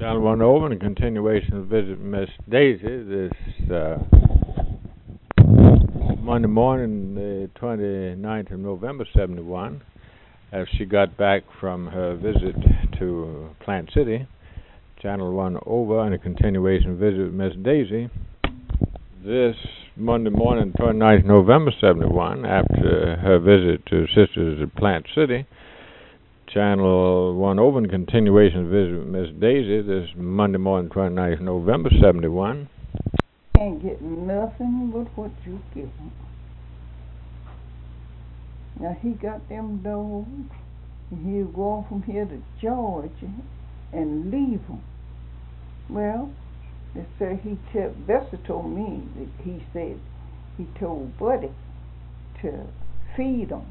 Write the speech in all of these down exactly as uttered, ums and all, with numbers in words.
Channel one over and a continuation of visit Miss Daisy this uh, Monday morning, the twenty-ninth of November, seventy-one, as she got back from her visit to Plant City. Channel one over and a continuation visit with Miss Daisy this Monday morning, twenty-ninth of November, seventy-one, after her visit to sisters at Plant City. Channel one over and continuation visit with Miss Daisy this Monday morning, twenty-ninth of November, seventy-one. Can't get nothing but what you give him. Now he got them dogs, and he'll go from here to Georgia and leave them. Well, they say he tell, Bessie told me that he said he told Buddy to feed them.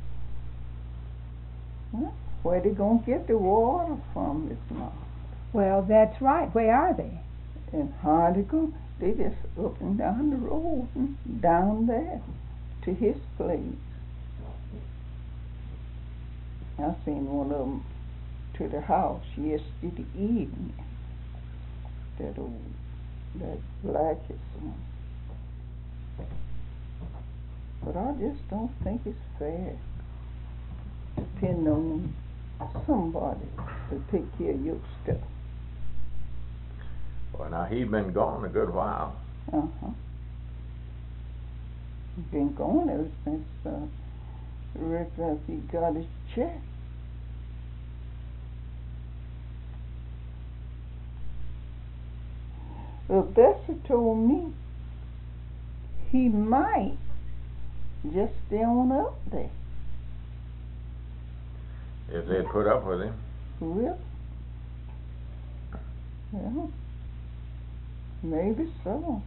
Huh? Where they gonna get the water from, Miss Ma? Well, that's right. Where are they? In Hardigan. They just up and down the road and down there to his place. I seen one of them to the house yesterday evening. That old, that blackest one. But I just don't think it's fair. Depend on somebody to take care of your stuff. Well, now he's been gone a good while. Uh-huh. He's been gone ever since uh, Rick uh, he got his check. Well, Bessie told me he might just stay on up there. If they'd put up with him. Really? Yeah. Maybe so.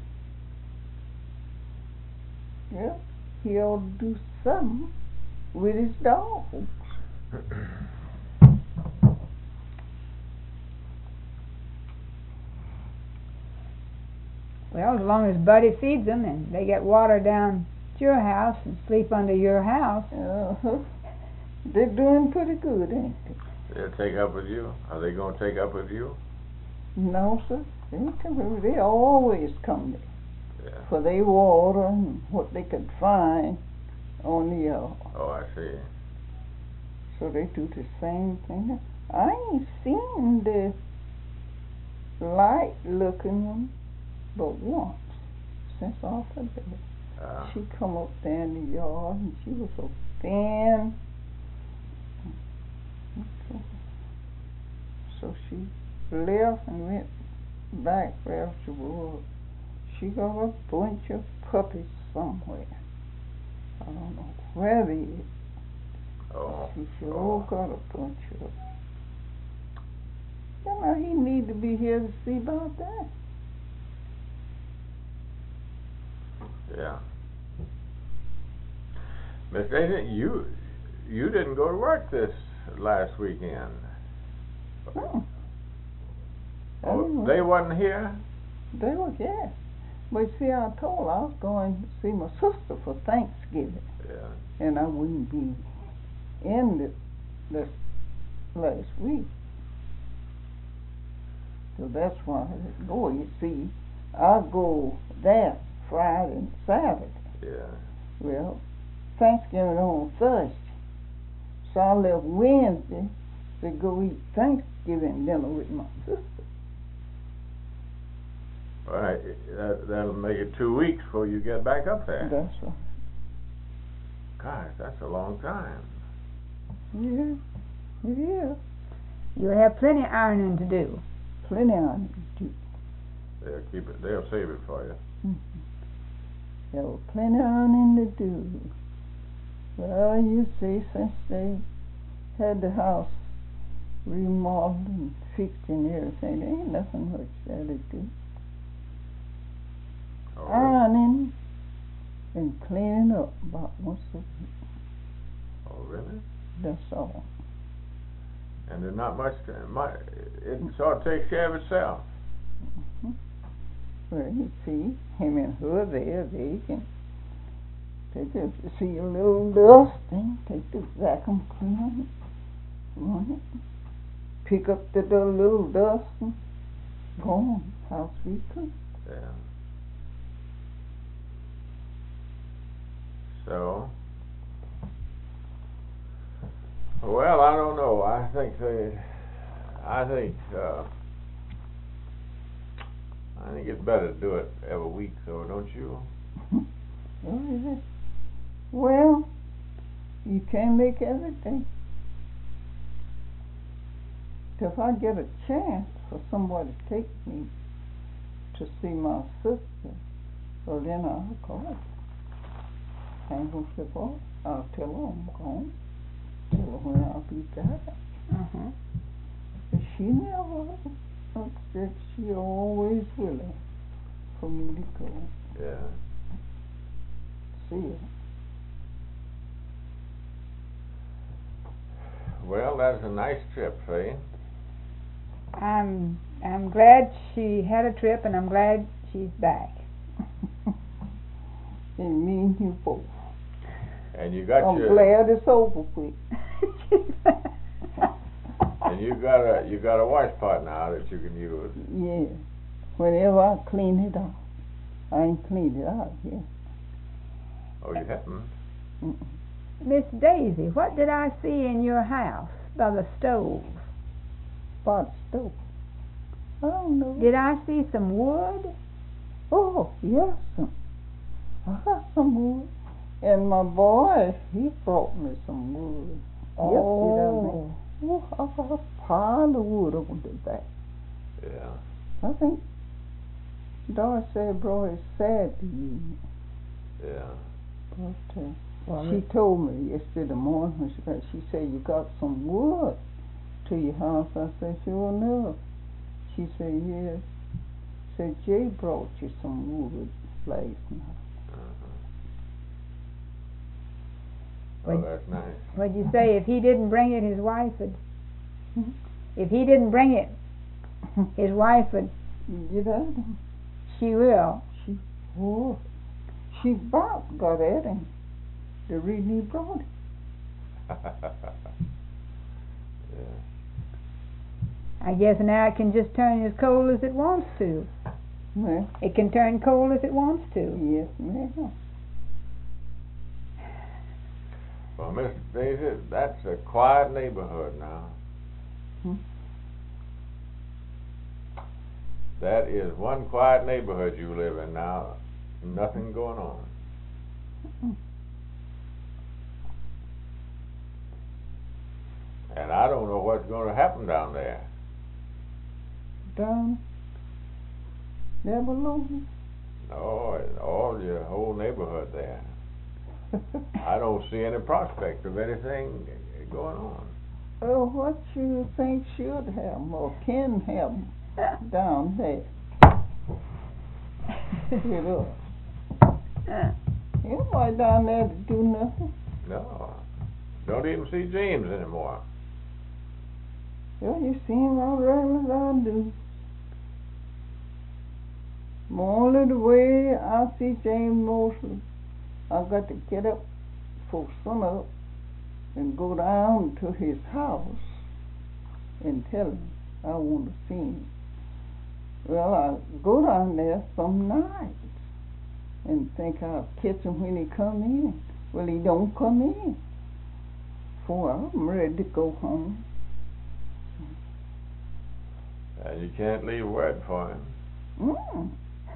Yeah. He ought to do something with his dogs. Well, as long as Buddy feeds them and they get water down at your house and sleep under your house. Uh-huh. They're doing pretty good, ain't they? They'll take up with you? Are they going to take up with you? No, sir. They, come, they always come there. Yeah. For their water and what they could find on the yard. Oh, I see. So they do the same thing. I ain't seen the light looking one but once since off her bed. Uh, She come up there in the yard and she was so thin. So she left and went back where she was. She got a bunch of puppies somewhere. I don't know where they is. oh. She sure oh. got a bunch of them. You know, he need to be here to see about that. Yeah. Miss Daisy, you you didn't go to work this last weekend. Hmm. Oh, they wasn't here? They were, yes. But see, I told her I was going to see my sister for Thanksgiving. Yeah. And I wouldn't be in the, this last week. So that's why I didn't go. You see, I go there Friday and Saturday. Yeah. Well, Thanksgiving on Thursday. So I left Wednesday to go eat Thanksgiving dinner with my sister. All right. That, that'll make it two weeks before you get back up there. That's right. Gosh, that's a long time. Yeah, it is. You'll have plenty of ironing to do. Plenty on it. They'll keep it. They'll save it for you. Mm-hmm. There was plenty on to do. Well, you see, since they had the house remodeled and fixed and everything, there ain't nothing much there to do. Oh, really? Ironing and cleaning up about once a week. Oh, really? That's all. And there's not much. To, much it sort of takes care of itself. Mm-hmm. Well, you see, him and her there, they can take a, see a little dusting, take the vacuum cleaner, run it, pick up the, the little dust and Gone. House we cook. Yeah. So, well, I don't know. I think they, I think, uh, I think it's better to do it every week, so don't you? Oh, is it? Well, you can't make everything. If I get a chance for somebody to take me to see my sister, well then I'll call. I ain't gonna slip off. I'll tell her I'm gone. Tell her when I'll be back. Uh-huh. But she never upset. She always willing for me to go Yeah. see her. Well, that's a nice trip, Faye. I'm I'm glad she had a trip, and I'm glad she's back. And me and you both. And you got I'm your. glad it's over with. And you got a you got a wash pot now that you can use. Yeah. Whenever I clean it out. I ain't cleaned it out yet. Oh, you haven't? Mm-mm. Miss Daisy, what did I see in your house by the stove? Pot stove. I don't know. Did I see some wood? Oh, yes, some. I got some wood. And my boy, he brought me some wood. Oh. Yesterday. Oh, I got a pile of wood on the back. Yeah. I think Doris said brought it sad to you. Yeah. But uh, Well, she it- told me yesterday morning when she got, she said, you got some wood to your house. I said, sure enough. She said, yes. Said, Jay brought you some wood last night. Uh-huh. Would- Oh, that's nice. What'd you say? If he didn't bring it, his wife would. Hmm? If he didn't bring it, his wife would. You know, She will. she, oh, she about got at him the reason he brought it. Yeah. I guess now it can just turn as cold as it wants to. Well, It can turn cold as it wants to. yes, ma'am. Well, Mister Daisy, that's a quiet neighborhood now. Hmm? That is one quiet neighborhood you live in now. Nothing going on. Mm. And I don't know what's going to happen down there. Down there below me. No, and all your whole neighborhood there. I don't see any prospect of anything going on. Oh, what you think should happen or can happen down there? With us. Anybody down there to do nothing? No. Don't even see James anymore. Well, you see him all regular as I do. Only the way I see James mostly, I got to get up for sun up and go down to his house and tell him I want to see him. Well, I go down there some nights and think I'll catch him when he come in. Well, he don't come in. For I'm ready to go home. And you can't leave word for him. Mm.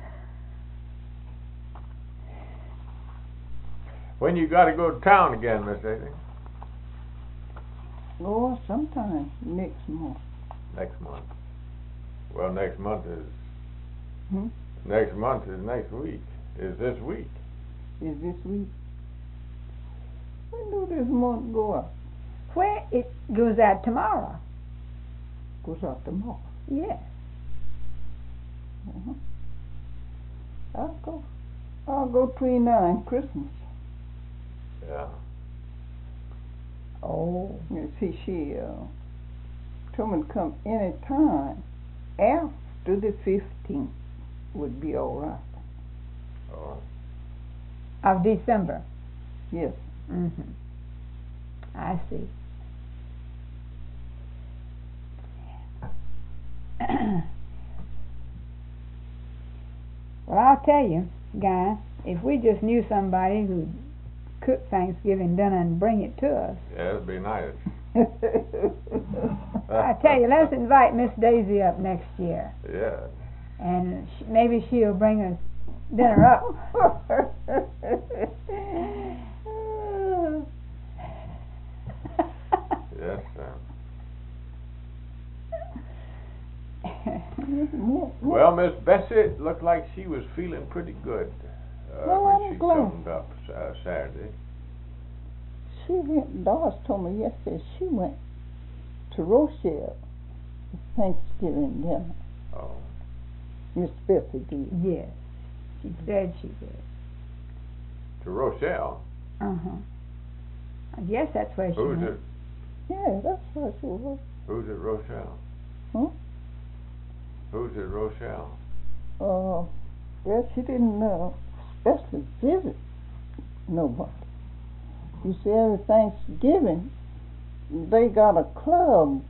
When you got to go to town again, Miss Daisy? Oh, sometime next month. Next month. Well, next month is Hmm? next month is next week. Is this week? Is this week? When do this month go out? Where it goes out tomorrow. Goes out tomorrow. Yes. Uh-huh. I'll go. I'll go between now and Christmas. Yeah. Oh. You see, she uh, told me to come any time after the fifteenth would be all right. Oh. Of December. Yes. Mm-hmm. I see. tell you, Guy, if we just knew somebody who'd cook Thanksgiving dinner and bring it to us. Yeah, it'd be nice. I tell you, let's invite Miss Daisy up next year. Yeah. And sh- maybe she'll bring us dinner up. Yes, sir. Well, Miss Bessie, it looked like she was feeling pretty good uh, Well, when I'm she glad. come up uh, Saturday. She went, Doris told me yesterday she went to Rochelle for Thanksgiving dinner. Oh. Miss Bessie did. Yes, she said she did. To Rochelle? Uh-huh. I guess that's where she Who's went. it? Yeah, that's what she was. Who's at Rochelle? Huh? Who's at Rochelle? Uh, well, she didn't uh, especially visit nobody. You see, every Thanksgiving, they got a club,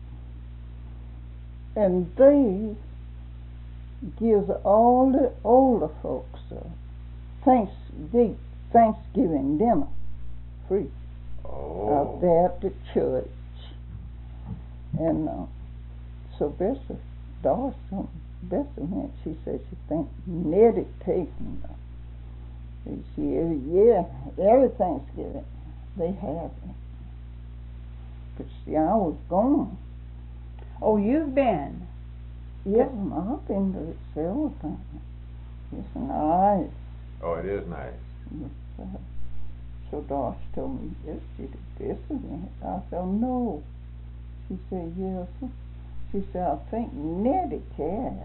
and they gives all the older folks a thanks, big Thanksgiving dinner, free, Oh. out there at the church. And uh, so Bessie, Doris, um, Bessie went, she said she think Nettie taking her. You see, every year, every Thanksgiving, they have it. But see, I was gone. Oh, you've been? Yes, I've been to it several times. It's nice. Oh, it is nice. Yes, sir. So Doris told me yesterday that Bessie went. I said, oh, no. She said, yes. She said, I think Nettie can.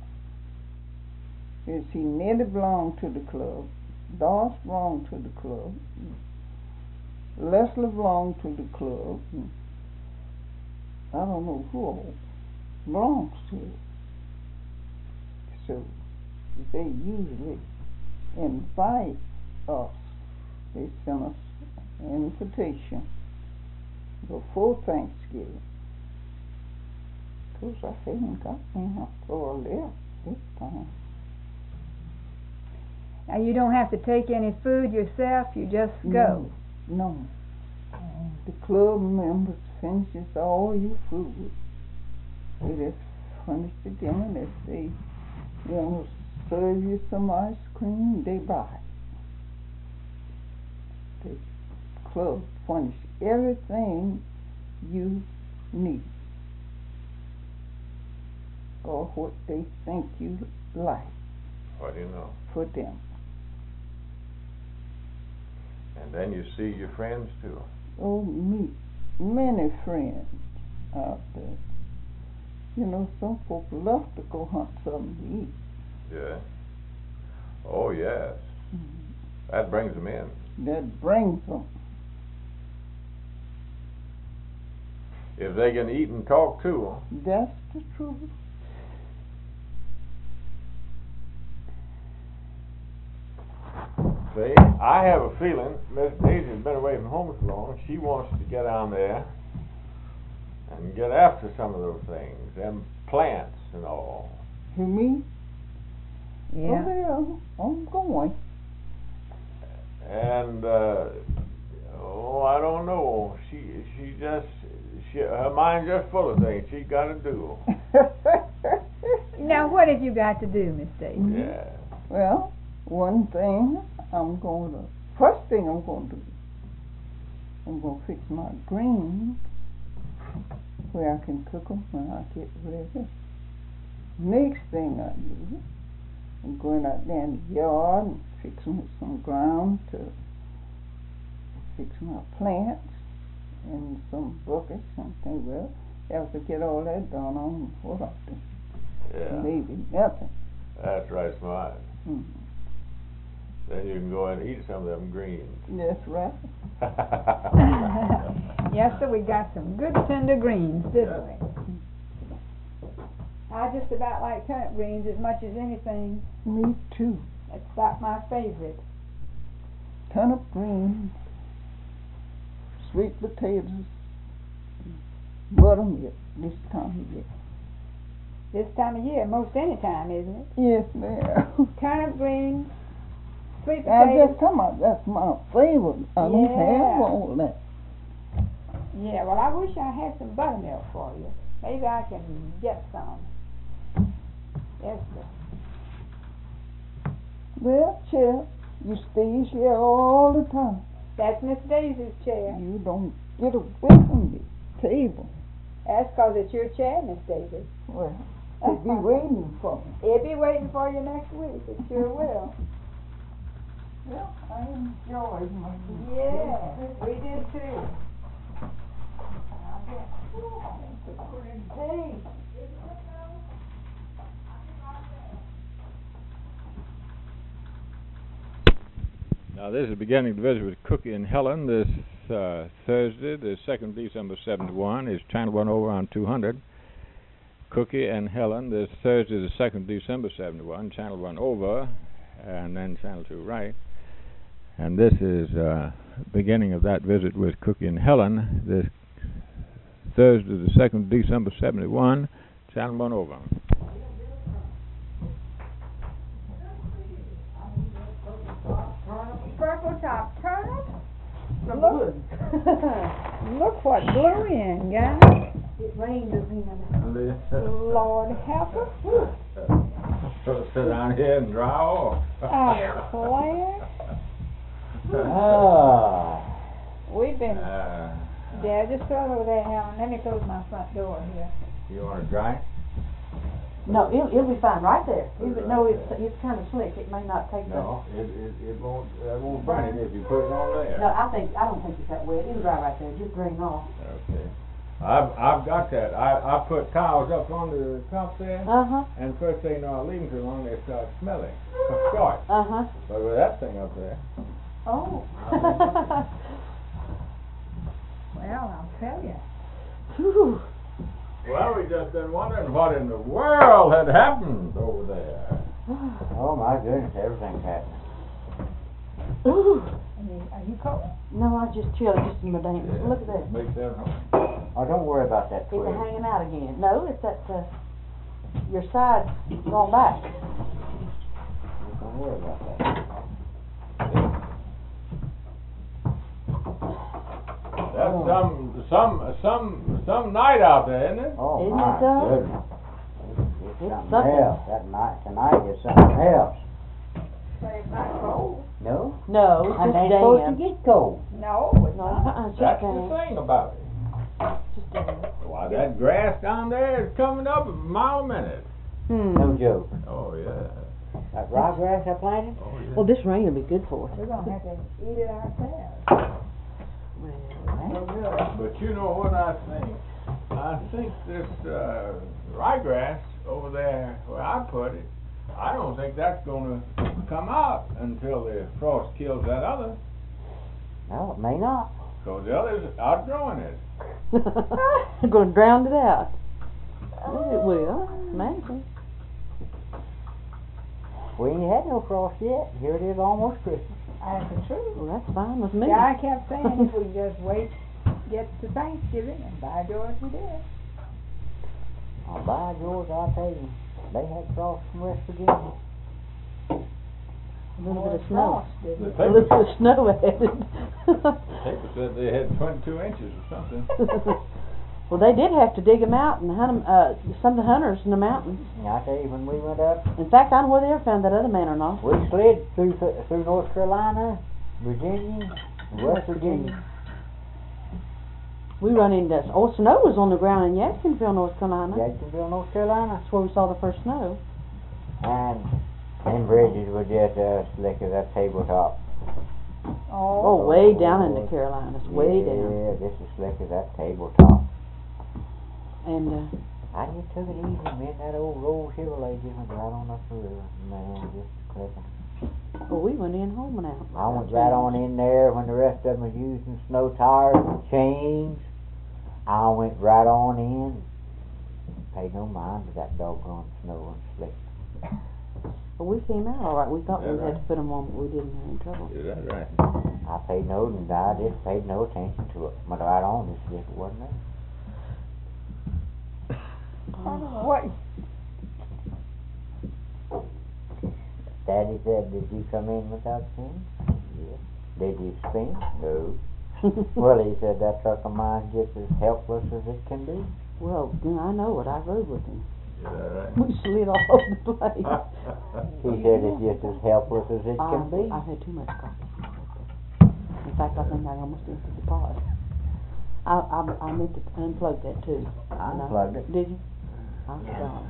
You see, Nettie belonged to the club. Doris belonged to the club. Leslie belonged to the club. And I don't know who all belongs to it. So they usually invite us. They send us an invitation before Thanksgiving. Because I haven't got any for a left this time. Now, you don't have to take any food yourself, you just go. No. no. The club members finishes all your food. They just furnish the dinner, and if they want to serve you some ice cream, they buy it. The club furnish everything you need, or what they think you like What do you know? for them. And then you see your friends too. Oh, meet many friends out there. You know, some folk love to go hunt something to eat. Yeah. Oh, yes. Mm-hmm. That brings them in. That brings them. If they can eat and talk too. That's the truth. See, I have a feeling Miss Daisy's been away from home so long, she wants to get down there and get after some of those things, them plants and all. You mean? Yeah. Oh, yeah, I'm going. And uh, oh, I don't know. She she just she her mind's just full of things she got to do. Now, what have you got to do, Miss Daisy? Mhm. Yeah. Well, one thing I'm going to, first thing I'm going to do, I'm going to fix my greens where I can cook them when I get ready. Next thing I do, I'm going out there in the yard and fixing some ground to fix my plants and some buckets and things. Well, after I get all that done, I'm what I do. Yeah. Maybe nothing. That's right, smart. Mm-hmm. Then you can go and eat some of them greens. That's right. Yes, sir, we got some good tender greens, didn't Yeah. we? I just about like turnip greens as much as anything. Me too. That's about my favorite. Turnip greens, sweet potatoes, buttermilk this time of year. This time of year, most any time, isn't it? Yes, ma'am. Turnip greens, sweet I potatoes. just come out, that's my favorite. I don't Yeah. have all that. Yeah, well, I wish I had some buttermilk for you. Maybe I can get some. Yes, sir. Well, Chair, you stay here all the time. That's Miss Daisy's chair. You don't get away from the table. That's 'cause it's your chair, Miss Daisy. Well, they be waiting for me. It'll be waiting for you next week. It sure will. Well, I enjoyed my Yeah, we did too. Hey. Now, this is beginning to visit with Cookie and Helen this uh, Thursday, the second of December seventy-one. Is Channel one over on two hundred. Cookie and Helen this Thursday, the second of December seventy-one, Channel one over, and then Channel two right. And this is uh, beginning of that visit with Cookie and Helen this Thursday, the second of December seventy-one, Channel one over. Purple top turnip. Look, Look what blew in, guys. it rained again. Lord help us. So sit down here and dry off. I declare. Ah. We've been, Uh, yeah, just throw it over there, Helen. Let me close my front door here. you want to dry? No, it'll, it'll be fine right there. Even though it's, it's kind of slick, it may not take the... No, it, it, it won't, it won't burn it if you put it on there. No, I think, I don't think it's that wet. It'll dry right there, just drain off. Okay. I've, I've got that. I, I put towels up on the top there, Uh-huh, and first thing you know, I leave them too long, they start smelling. Short. uh-huh. But with that thing up there, Oh. Well, I'll tell you. Phew. well, we just been wondering what in the world had happened over there. Oh my goodness, everything's happening. Ooh. Are you, are you cold? No, I just chilled just in my damn, look at that. Makes that Oh, don't worry about that It's twig. a hanging out again. No, it's that, uh, your side going back. Don't worry about that. That's some, some, some, some night out there, isn't it? Oh Isn't my it though? goodness. It's, It's something, something. else. That night tonight is something else. But it's not cold. No? No, it's And just they supposed to damn. get cold. No, it's No, not. uh-uh, it's That's just the damn. thing about it. Just damn. Why, that grass down there is coming up a mile a minute. Hmm. No joke. Oh, yeah. That ryegrass I planted? Oh, yeah. Well, this rain will be good for us. We're gonna have to eat it ourselves. Well, But you know what I think? I think this uh, ryegrass over there where I put it, I don't think that's going to come out until the frost kills that other, No, it may not. because the other's outgrowing it. I'm going to drown it out. Yes, it will. Imagine. We ain't had no frost yet. Here it is almost Christmas. That's the truth. Well, that's fine with me. Yeah, I kept saying if we just wait, get to Thanksgiving, and by George we did. Oh, by George, I'll tell you, they had frost from West Virginia. A little bit of Boy, snow. frost, didn't The it? A little paper, bit of snow added. the paper said they had twenty-two inches or something. Well, they did have to dig them out and hunt 'em, uh, some of the hunters in the mountains. And I tell you, when we went up, In fact, I don't know whether they ever found that other man or not. we slid through through North Carolina, Virginia, and West Virginia. We run into, oh, snow was on the ground in Yadkinville, North Carolina. Jacksonville, North Carolina. That's where we saw the first snow. And them bridges were just as slick as that tabletop. Oh, way down in the Carolinas, way yeah, down. Yeah, just as slick as that tabletop. And, uh, I just took it easy, man. That old old Chevrolet just went right on up the river. Man, just clicking. well, we went in home and out. I went right on in there when the rest of them was using snow tires and chains. I went right on in. Paid no mind to that doggone snow and slick. But we came out all right. We thought we Yeah, had right. to put them on, but we didn't have any trouble. Is that right? I paid no, I just paid no attention to it. Went right on as if it wasn't there. I don't know what, Daddy said, did you come in without sin? Yes. Did you spin? No. Well, he said, that truck of mine gets as helpless as it can be. Well, then I know it. I rode with him. Is that right? We slid all over the place. He said it's just as helpless as it can I, be. I've had too much coffee. In fact, I think I almost emptied the pot. I, I, I meant to unplug that too. I And unplugged it. Did you? I Yeah. forgot.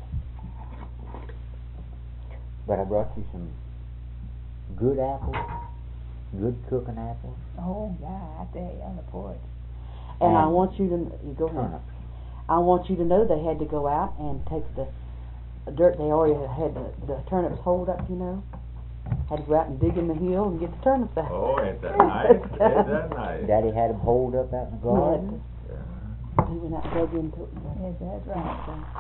But I brought you some good apples, good cooking apples. Oh, God, I tell you, on the porch. And I And want you to, you go ahead. turnips. I want you to know they had to go out and take the dirt they already had the, the turnips holed up, you know. Had to go out and dig in the hill and get the turnips out. Oh, ain't that nice? Ain't that nice? Daddy had them holed up out in the He had garden. to- He went out and dug into it. Yes, that's right.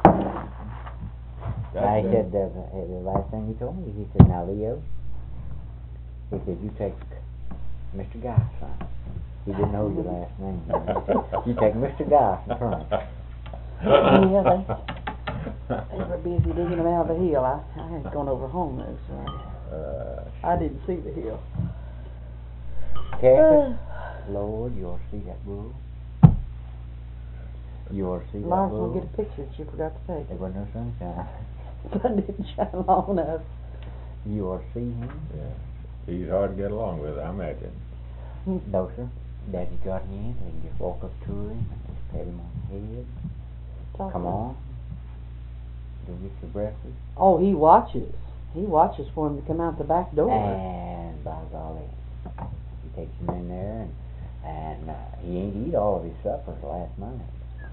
That's I it. said, the, the last thing he told me, he said, now Leo, he said, you take Mister Guy, son. He didn't know your last name. You know. You take Mister Guy some turnips. Yeah, they, they were busy digging them out of the hill. I, I had gone over home though, so I, Uh, I didn't see the hill. Kathy, Lord, you ought to see that bull. You ought to see that Lars bull. will get a picture that you forgot to take. There wasn't no sunshine. Sun didn't shine long enough. You ought to see him. yeah. He's hard to get along with, I imagine. No, sir. Daddy got in, and just walk up to him and just pat him on the head. Talk Come to him. on. Go get your breakfast. Oh, he watches. He watches for him to come out the back door. And by golly, he takes him in there, and, and uh, he ain't eat all of his supper last night.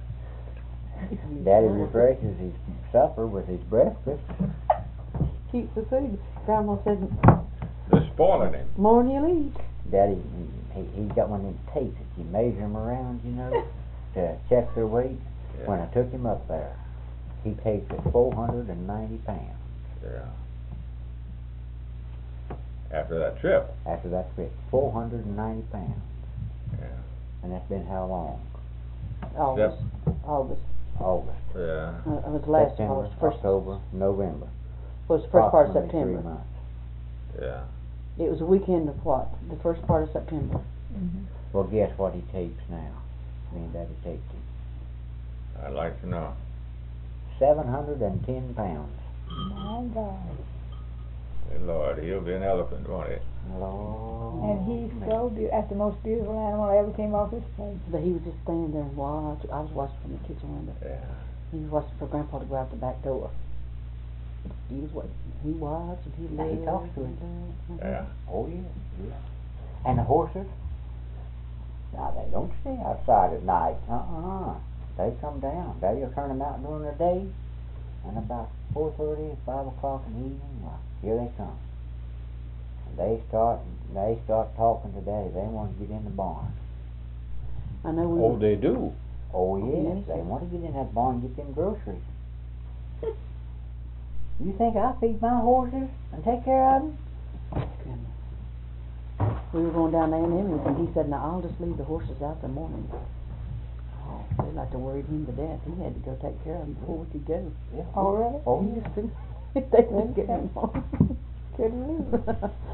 Daddy refreshes his supper with his breakfast. Keeps the food. Grandma said, They're spoiling him. "More than you'll eat." Daddy, he, he's got one of them tapes that you measure them around, you know, to check their weight. Yeah. When I took him up there, he takes at four hundred ninety pounds Yeah. After that trip. after that trip. four hundred ninety pounds. Yeah. And that's been how long? August. August. August. Yeah. Uh, it was last September, August. First, October, November. was the first part of Approximately September. Three months. Yeah. It was a weekend of what? The first part of September. Mm-hmm. Well, guess what he takes now? Me and Daddy takes him. I'd like to know. seven hundred ten pounds. My God. Good Lord, he'll be an elephant, won't he? Lord. And he's so beautiful. That's the most beautiful animal that ever came off his face. But he was just standing there and watching. I was watching from the kitchen window. Yeah. He was watching for Grandpa to go out the back door. He was waiting. He watched and he Now, he looked talks to and him. looked. Yeah. Oh, yeah, yeah. And the horses? Now, they don't stay outside at night. Uh-uh. They come down. Daddy'll turn them out during the day. And about four thirty, five o'clock in the evening, well, here they come. And they start, they start talking to Daddy. They want to get in the barn. I know we Oh, were, they do. Oh, yes, yes. they want to get in that barn and get them groceries. You think I feed my horses and take care of them? we were going down there in Emmons and he said, "Now I'll just leave the horses out the morning." Oh, they like to worried him to death. He had to go take care of them before we could go. Yeah. Oh, really? Oh, He yeah. just couldn't. They just get him on. Couldn't leave.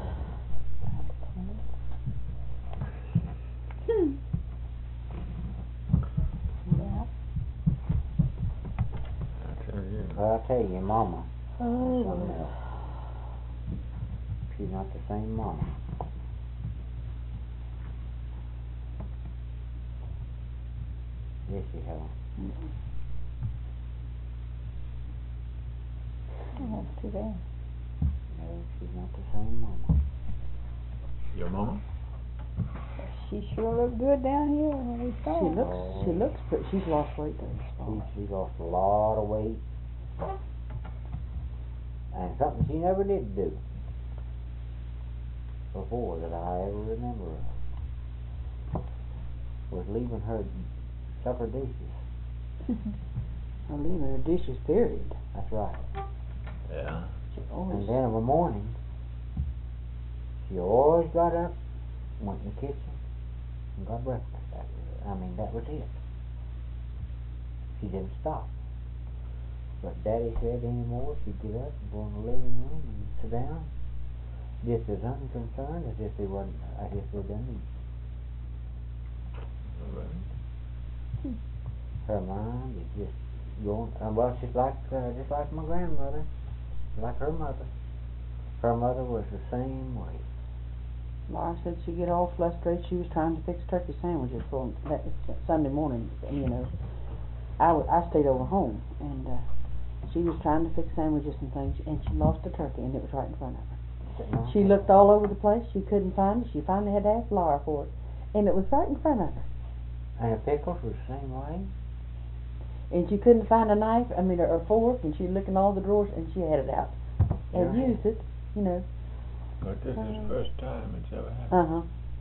Yeah. I tell you. Well, I tell you, Mama, Oh, something else. She's not the same Mama. Yes, she has. Oh, that's too bad. No, she's not the same Mama. Your mama? She sure looked good down here when we saw she her. looks. She looks pretty. She's lost weight though. this She, fall. she lost a lot of weight. And something she never did do before that I ever remember of was leaving her supper dishes. I'm leaving her dishes. Period. That's right. Yeah. She And always. then of a morning, she always got up, went in the kitchen, and got breakfast. That was, I mean, that was it. She didn't stop. But Daddy said anymore, she'd get up and go in the living room and sit down, just as unconcerned as if they wasn't, as if they'd done eating. Her mind is just going, uh, well, she's like, uh, just like my grandmother, like her mother. Her mother was the same way. Laura said she'd get all frustrated. She was trying to fix turkey sandwiches for that Sunday morning, you know. I, w- I stayed over home, and uh, she was trying to fix sandwiches and things, and she lost a turkey, and it was right in front of her. No. She looked all over the place. She couldn't find it. She finally had to ask Laura for it, and it was right in front of her. And the pickles were the same way. And she couldn't find a knife, I mean, or a fork, and she looked in all the drawers, and she had it out. And Yeah. used it, you know. But this is the first time it's ever happened. Uh-huh.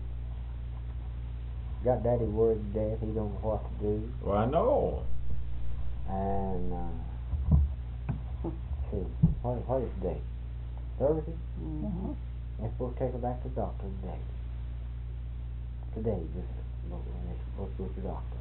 Got Daddy worried to death. He don't know what to do. Well, I know. And, uh, see, what, what is today? Thursday? Mm-hmm. They're supposed to take her back to the doctor today. Today, just when they're supposed to go to the doctor.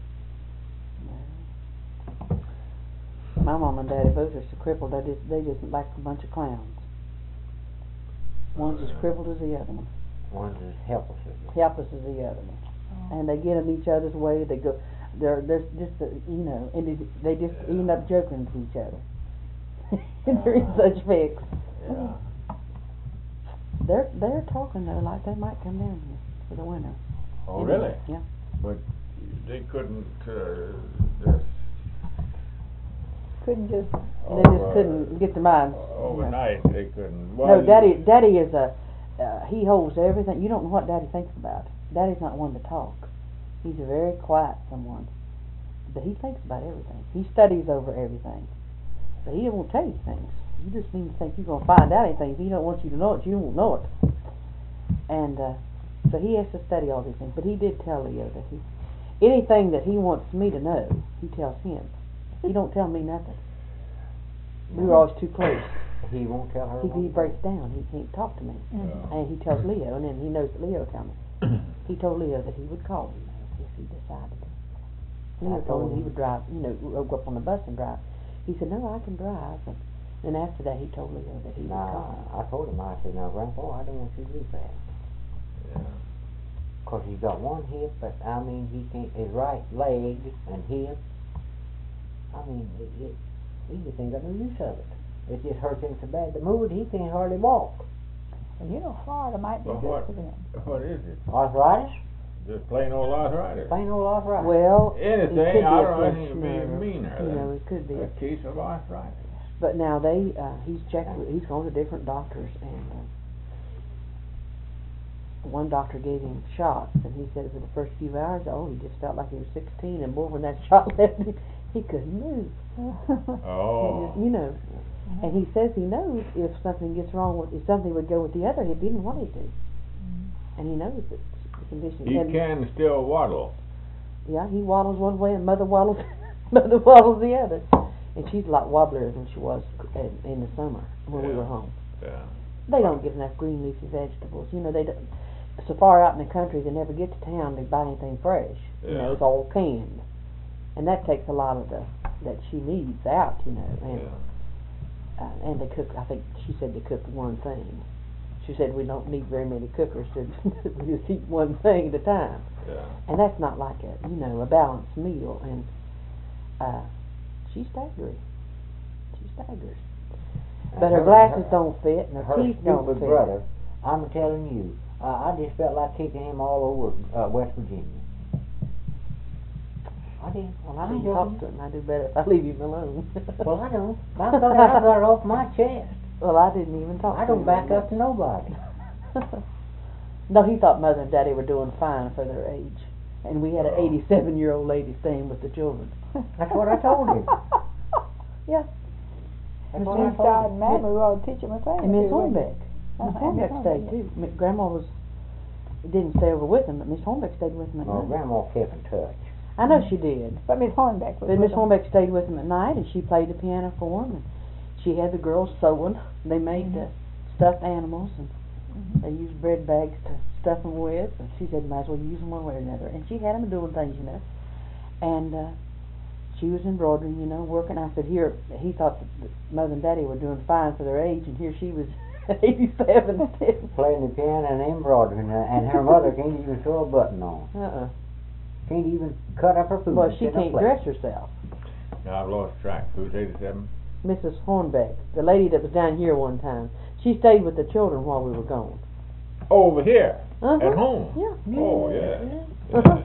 My mom and daddy both are so crippled. They just they just like a bunch of clowns. One's as crippled as the other one, One's as helpless as the helpless as the other one, and they get in each other's way. They go, they're they're just uh, you know, and they, they just end up joking with each other. They're in such fix. Yeah. They're they're talking though like they might come down here for the winter. Oh, You know, really? Yeah. But they couldn't uh, just Couldn't just, And they just couldn't get their minds. overnight. They couldn't. No, Well, Daddy. Daddy is a. Uh, he holds everything. You don't know what Daddy thinks about. Daddy's not one to talk. He's a very quiet someone, but he thinks about everything. He studies over everything, but he won't tell you things. You just need to think you're gonna find out anything. If he don't want you to know it, you won't know it. And uh, so he has to study all these things. But he did tell Leo that he anything that he wants me to know, he tells him. He don't tell me nothing. We were always too close. He won't tell her. He, he what breaks down. He can't talk to me. Mhm. And he tells Leo, and then he knows that Leo tell me. He told Leo that he would call me if he decided. Leo I told him told he him. would drive, you know, go up on the bus and drive. He said, no, I can drive. And then after that, he told Leo that he would call me. Now, I told him, I said, now, Grandpa, I don't want you to do that. Yeah. Because he's got one hip, but, I mean, he can't, his right leg and hip, I mean, it, it, he just ain't got no use of it. It just hurts him so bad to move it, he can't hardly walk. and you know, Florida might be Well, good what- for them. What is it? Arthritis? Just plain old arthritis. Plain old arthritis. Well, it Anything, could be I a don't know pinched anything be nerve. meaner You know, than it could be. a case of arthritis. But now they, uh, he's checked, with- he's gone to different doctors, and uh, one doctor gave him shots, and he said for the first few hours, oh, he just felt like he was sixteen, and boy, when that shot left him, he couldn't move. Oh. You know, and he says he knows if something gets wrong with, if something would go with the other hip, he didn't want it to. And he knows that the condition. He and can still waddle. Yeah, he waddles one way and mother waddles, mother waddles the other. And she's a lot wobblier than she was in, in the summer when we Yeah. were home. Yeah. They don't get enough green leafy vegetables. You know, they don't, so far out in the country they never get to town to buy anything fresh. You know, Yeah. it's all canned, and that takes a lot of the that she needs out. You know, and Yeah. uh, and they cook. I think she said they cook one thing. She said we don't need very many cookers to we just eat one thing at a time, Yeah. and that's not like a you know a balanced meal. And uh, she's staggering. She staggers. And But her glasses don't fit, and her Her teeth don't stupid fit. brother, I'm telling you, uh, I just felt like kicking him all over uh, West Virginia. I did. Well, I I'm don't talk joking. to him. I do better if I leave him alone. Well, I don't. I thought I got it off my chest. Well, I didn't even talk I to don't him. back up to nobody. No, he thought Mother and Daddy were doing fine for their age. And we had an Oh. eighty-seven-year-old lady staying with the children. That's what I told him. Yeah. That's Miss what I Miss told Todd him. and Mammy will teach him a thing. And or Miss two, wouldn't Hornbeck. you? Miss Uh-huh, Hornbeck Miss stayed Hornbeck. too. M- Grandma was didn't stay over with him, but Miss Hornbeck stayed with him at Oh, night. Grandma kept in touch. I know she did. But Miss Hornbeck was But Miss with them. Hornbeck stayed with him at night, and she played the piano for him, and she had the girls sewing. They made Mhm. the stuffed animals, and Mhm. they used bread bags to stuff them with, and she said might as well use them one way or another. And she had them doing things, you know. And uh, she she was embroidering, you know, working. I said, here, he thought that Mother and Daddy were doing fine for their age, and here she was eighty-seven still. Playing the piano and embroidering, uh, and her mother can't even throw a button on. Uh-uh. Can't even cut up her food. Well, and she sit in her can't plate. dress herself. Now I've lost track. Who's eighty-seven? Missus Hornbeck, the lady that was down here one time. She stayed with the children while we were gone. Oh, over here. Uh-huh. At home. Yeah. Oh, yeah. Yeah. Yeah.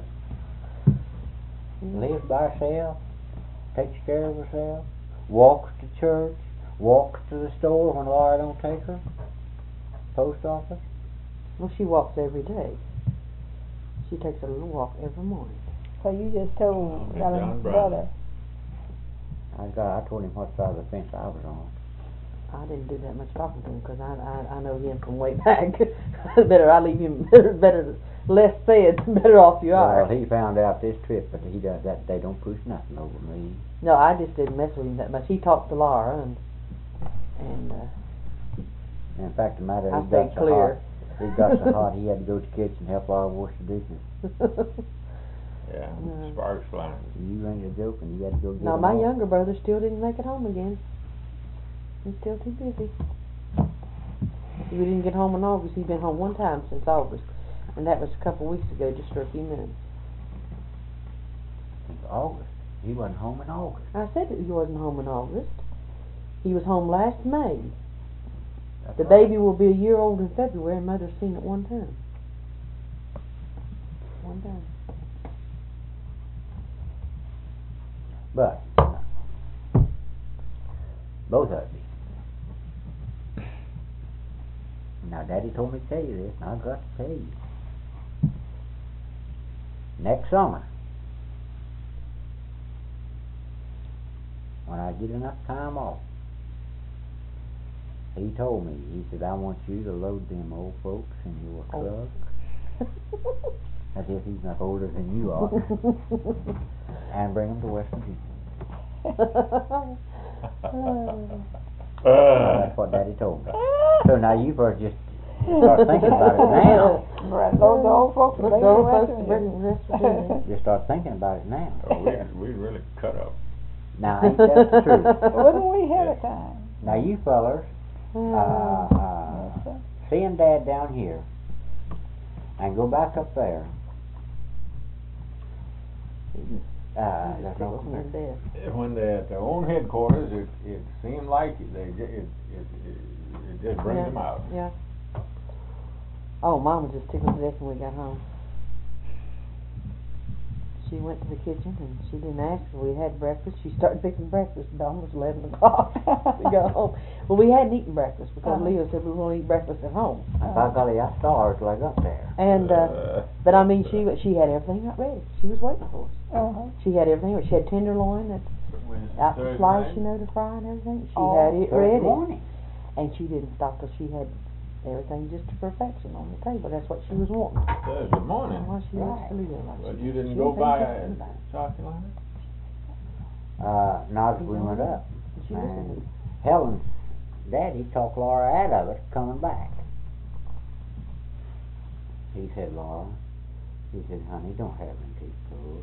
Lives by herself, takes care of herself, walks to church, walks to the store when Laura don't take her, post office. Well, she walks every day. She takes a little walk every morning. So you just told John Ellen's Brown. brother. I got. I told him what side of the fence I was on. I didn't do that much talking to him because I, I I know him from way back. Better I leave him. Better, better less said, better off you are. Well, he found out this trip, but he does that. They don't push nothing over me. No, I just didn't mess with him that much. He talked to Laura and and uh, And in fact, the matter I he stayed got so clear. hot. He got so hot he had to go to the kitchen and help Laura wash the dishes. Yeah. No. Sparks flying. You ain't a joking. You had to go get No, them my off. younger brother still didn't make it home again. He's still too busy. We didn't get home in August. He's been home one time since August, and that was a couple of weeks ago, just for a few minutes. Since August. He wasn't home in August. I said that he wasn't home in August. He was home last May. That's The right. baby will be a year old in February, and Mother's seen it one time. One time. But both of you. Now, Daddy told me to tell you this, and I've got to tell you. Next summer, when I get enough time off, he told me, he said, I want you to load them old folks in your Oh. truck, as if he's not older than you are, and bring them to West Virginia. Uh, That's what Daddy told me. So now you better just start thinking about it now. Right, those old folks Look, bring the old the folks West bring the West Virginia. Just start thinking about it now. oh, we we really cut up. Now, ain't that the truth? Wouldn't we have a time? Now, you fellers, uh, uh, Yes, sir. seeing Dad down here, and go back up there. Uh, there's no Sitting in there. When they're at their own headquarters, it it seemed like they ju- it it it, it just brings Yeah. them out. Yeah. Oh, Mom was just tickled to death when we got home. She went to the kitchen and she didn't ask if we had breakfast. She started fixing breakfast. Dawn was eleven o'clock. We got home. Well, we hadn't eaten breakfast because Uh-huh. Leo said we were going to eat breakfast at home. And by golly, I starved till I got there. And uh, but I mean, she she had everything up ready. She was waiting for us. Uh-huh. She had everything. She had tenderloin that's out to Thursday slice, night? you know, to fry and everything. She Oh, had it Thursday ready, morning. and she didn't stop till she had everything just to perfection on the table. That's what she was wanting. Thursday morning. Why she Right. wants to leave it like But she- you didn't she go think by she's uh, anybody. South Carolina? Uh, not as we went up. She And listened. Helen's daddy talked Laura out of it coming back. He said, Laura, he said, honey, don't have them too close.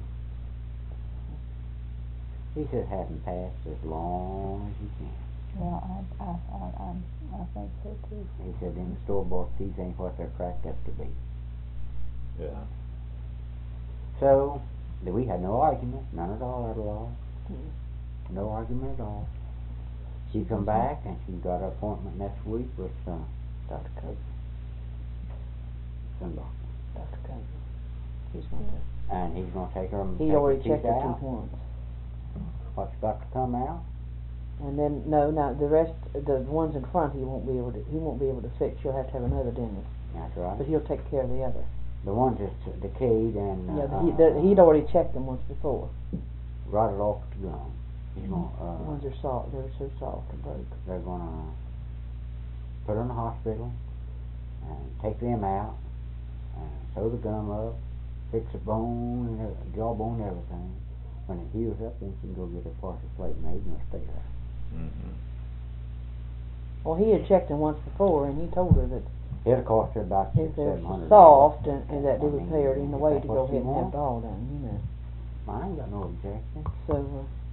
He said, have them passed as long as you can. Yeah, I, I, I, I, I think so too. He said, them store-bought teeth ain't what they're cracked up to be. Yeah. So, th- we had no argument, none at all at all. Mm. No argument at all. She come back and she got an appointment next week with uh, Doctor Coates. some doctor. Doctor Coates. He's going to. And he's gonna take her and He'd take already her teeth checked her out. teeth once. What's got to come out? And then no, no, the rest, the ones in front, he won't be able to. He won't be able to fix. You'll have to have another dentist, That's right. but he'll take care of the other. The ones that's decayed and uh, Yeah, but he, the, he'd already checked them once before. rotted off to gum. He's gonna, The uh, ones are soft. They're so soft and broke. they're gonna put her in the hospital and take them out and sew the gum up, fix the bone and everything, jawbone and everything. When it heals up, then she can go get her partial plate made and it'll stay there. Mm-hmm. Well, he had checked them once before, and he told her that It'll cost her about six, if they're seven hundred. soft and, and that they I would mean, pay her in the if way that's to what go she ahead and have wants. it all done, you know. I ain't got no objection. So uh,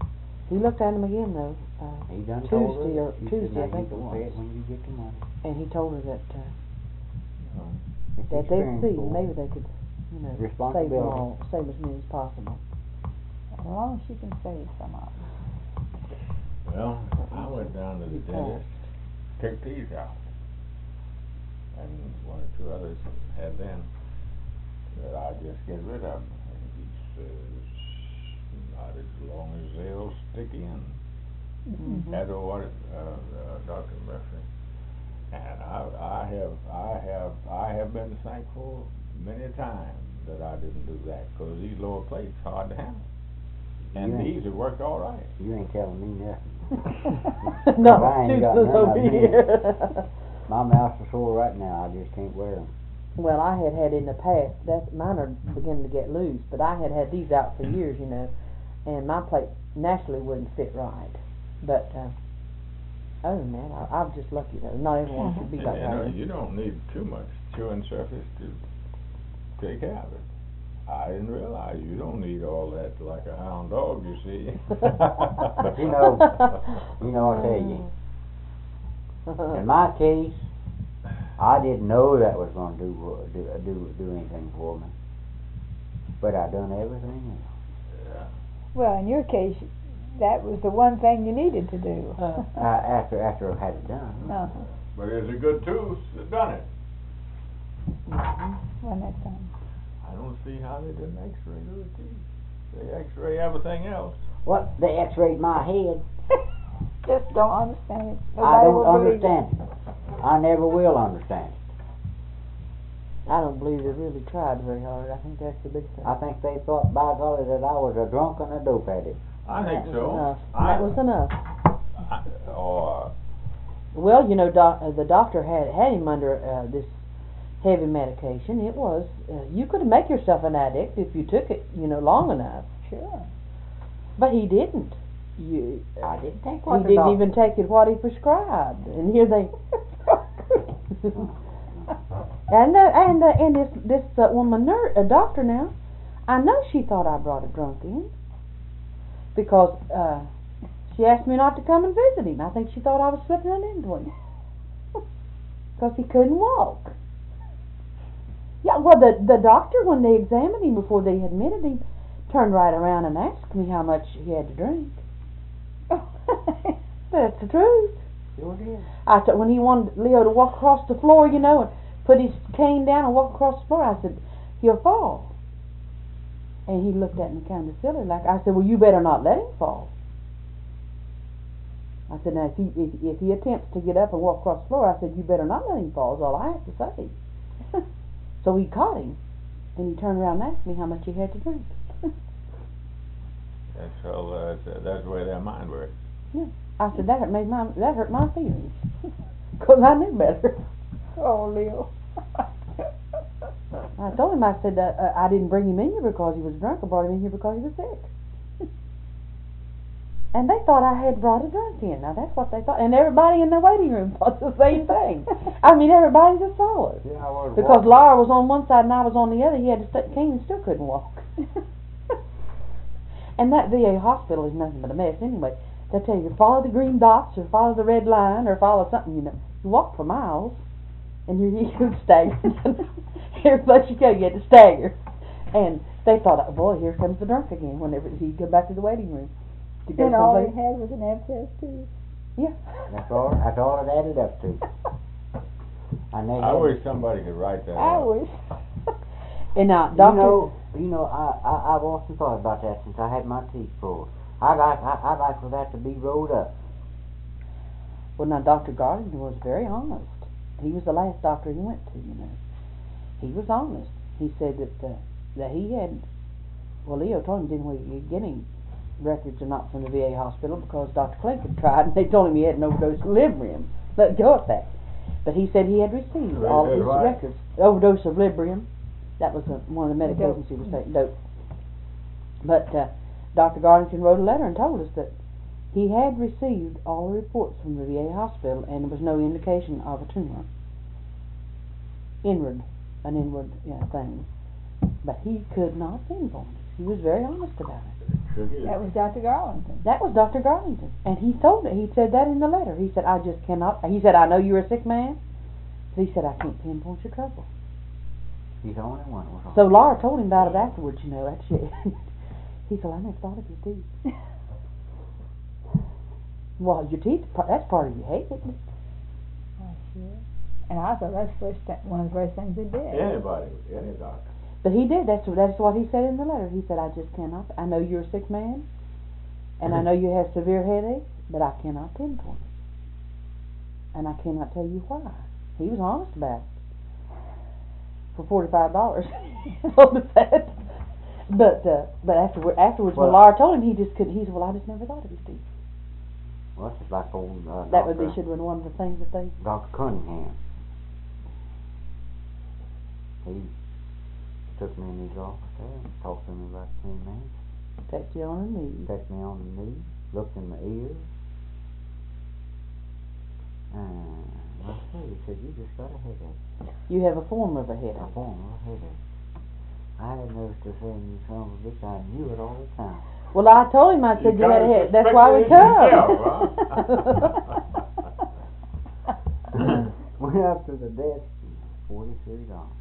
He looked at him again though, uh, He done told Tuesday her. or He Tuesday, said, I now think you it can pay was. it when you get the money. And he told her that uh, It's that they'd experience see, for her. maybe they could, you know, save them Responsibility. all, save as many as possible. As long as she can save some of them. Well, I went down to the You dentist, took these out. And one or two others had them, that I just get rid of them. And he says, not as long as they'll stick in. Mm-hmm. That's what, uh, uh, Doctor Murphy. And I, I have, I have, I have been thankful many times that I didn't do that, because these lower plates hard to handle. And You ain't- these have worked all right. You ain't telling me nothing. No, I ain't got Susan's none of over them here. My mouth's so sore right now, I just can't wear them. Well, I had had in the past, that mine are beginning to get loose, but I had had these out for years, you know, and my plate naturally wouldn't fit right. But uh, other than that, I, I'm just lucky that not everyone should be And, like you know, that. you don't need too much chewing surface to take care of it. I didn't realize you don't need all that like a hound dog, you see. But you know, you know, I'll tell you, in my case, I didn't know that was going to do, do do do anything for me, but I done everything else. Yeah. Well, in your case, that was the one thing you needed to do. Uh, Uh, after after I had it done. Uh-huh. But it's a good tooth that done it. When that's done. I don't see how they didn't x-ray those teeth. They x-ray everything else. What? They x-rayed my head. Just don't understand it. I Nobody don't will believe understand it. I never will understand it. I don't believe they really tried very hard. I think that's the big thing. I think they thought, by golly, that I was a drunk and a dope addict. I think that was so. enough. I, that was enough. I, or Well, you know, doc, uh, the doctor had had him under uh, this heavy medication. It was uh, you could make yourself an addict if you took it, you know, long enough. Sure. But he didn't. You, I didn't take he what the didn't doctor- even take it what he prescribed. And here they. and uh, and uh, and this this uh, woman, nurse, a doctor now, I know she thought I brought a drunk in because uh, she asked me not to come and visit him. I think she thought I was slipping on into him because he couldn't walk. Yeah, well, the the doctor, when they examined him before they admitted him, turned right around and asked me how much he had to drink. That's the truth. Sure did. I t- when he wanted Leo to walk across the floor, you know, and put his cane down and walk across the floor, I said, he'll fall. And he looked at me kind of silly, like I said, well, you better not let him fall. I said, now if he if, if he attempts to get up and walk across the floor, I said, you better not let him fall. Is all I have to say. So he caught him, and he turned around and asked me how much he had to drink. that's all. Uh, that's, that's the way their mind works. Yeah. I said, that hurt, made my, that hurt my feelings. Because I knew better. Oh, Leo. I told him, I said, uh, uh, I didn't bring him in here because he was drunk. I brought him in here because he was sick. And they thought I had brought a drunk in. Now, that's what they thought. And everybody in the waiting room thought the same thing. I mean, everybody just saw us. Yeah, I was Because walking. Laura was on one side and I was on the other. He had to stick cane and still couldn't walk. And that V A hospital is nothing but a mess anyway. They tell you, follow the green dots or follow the red line or follow something, you know. You walk for miles and you're, you're staggered. Every place you go, you had to stagger. And they thought, oh boy, here comes the drunk again whenever he'd go back to the waiting room. To go And all he someplace. had was an abscess too. Yeah. That's all. That's all it added up to. And they I had- wish somebody could write that I out. wish. And now, You doctor, know, you know, I, I I've often thought about that since I had my teeth pulled. I like I I like for that to be rolled up. well, now Doctor Gardner was very honest. He was the last doctor he went to, you know. He was honest. He said that uh, that he had. Well, Leo told him didn't we get him records or not from the V A hospital because Doctor Clinton tried and they told him he had an overdose of Librium. Let go of that. But he said he had received They all did his what? records. Overdose of Librium. That was a, one of the medications he was taking. Dope. But uh, Doctor Garnington wrote a letter and told us that he had received all the reports from the V A hospital and there was no indication of a tumor. Inward, an inward yeah, thing. But he could not pinpoint it. He was very honest about it. Sure did. That was Doctor Garlington. That was Doctor Garlington, and he told it. He said that in the letter. He said, "I just cannot." He said, "I know you're a sick man," but he said, "I can't pinpoint your trouble." He's the only one. What's wrong? So Laura told him about it afterwards. You know, that's it. He said, "I never thought of your teeth." Well, your teeth, that's part of your head, isn't it? Oh, sure. And I thought that's first th- one of the first things they did. Anybody, any doctor. But he did. That's that's what he said in the letter. He said, "I just cannot. I know you're a sick man, and I know you have severe headaches, but I cannot pinpoint it, and I cannot tell you why." He was honest about it. For forty-five dollars, told us that. But uh, but afterward, afterwards, when Well, Laura told him, he just could. He said, "Well, I just never thought of his teeth." Well, it's just like old uh, That would be Doctor should have been one of the things that they. Doctor Cunningham. He took me in his office there and talked to me about ten minutes. Touched you on the knee. Touched me on the knee, looked in my ears. And I said, he said, "You just got a headache. You have a form of a A headache. form of a headache." I had nerves to say, "You son of a bitch, I knew it all the time." Well, I told him I said you, You had a kinda headache. That's why we suspected come. Went up to the desk, forty-three dollars.